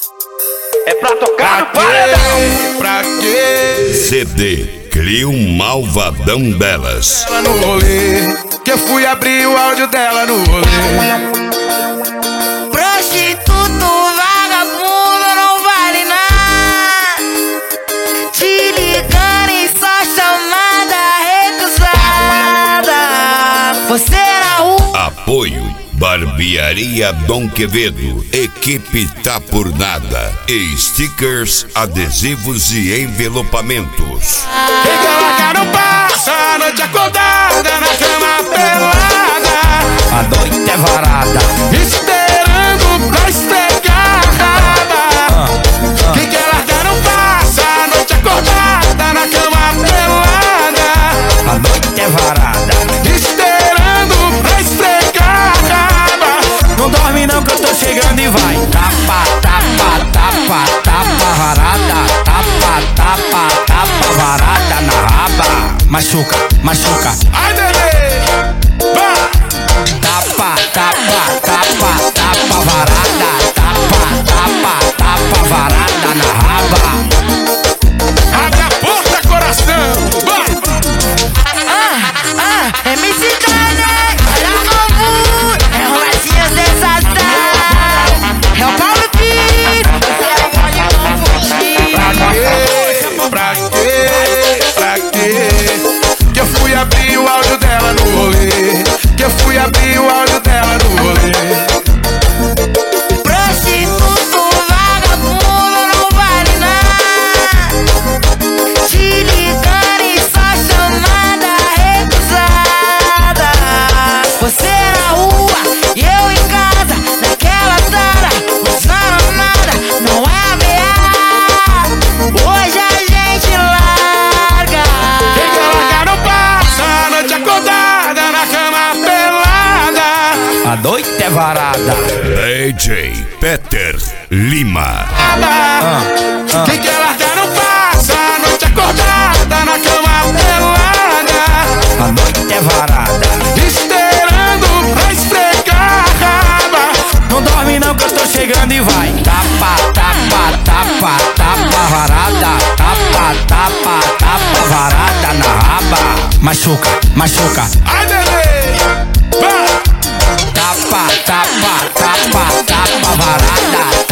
É pra tocar no paredão. Pra quê? CD Cria um Malvadão Delas. Ela no rolê, que eu fui abrir o áudio dela no rolê. Prostituto, vagabundo, não vale nada. Te ligando e só chamada recusada. Você na rua. Apoio Barbearia Dom Quevedo. Equipe Tá Por Nada. E stickers, adesivos e envelopamentos. Quem quer largar não passa a noite acordada na cama pelada. A noite é varada. Esperando pra esfregar a raba. Quem quer largar não passa a noite acordada na cama pelada. A noite é varada. Esperando pra esfregar a raba. Não dorme não que eu tô chegando e vai. Tapa, tapa, tapa, tapa varada. Tapa, tapa, tapa varada na raba. Machuca, machuca. Ai, bebê, vai. Tapa, tapa, tapa, tapa varada. Tapa, tapa, tapa varada na raba. Abre a porta, coração, vai. MC Dani, olha o bambu. É o Romazinho sensação. É o Paulo Pires. Você não pode confundir. Pra quê? Pra quê? Que eu fui abrir o áudio dela no rolê. Que eu fui abrir o áudio dela no rolê. Prostituto, vagabundo, não vale nada. Te ligando e só chamada recusada. Você na rua e eu em casa, naquela sala, não nada, não é ameaça. Hoje a gente larga. Quem quer largar não passa a noite acordada na cama pelada. A noite é varada. DJ Peter Lima. Quem quer largar não passa a noite acordada na cama pelada. A noite é varada. Esperando pra esfregar a raba. Não dorme não que eu tô chegando e vai. Tapa, tapa, tapa, tapa varada. Tapa, tapa, tapa varada na raba. Machuca, machuca. Ai, bebê, vai. Tapa, tapa, tapa, tapa varada.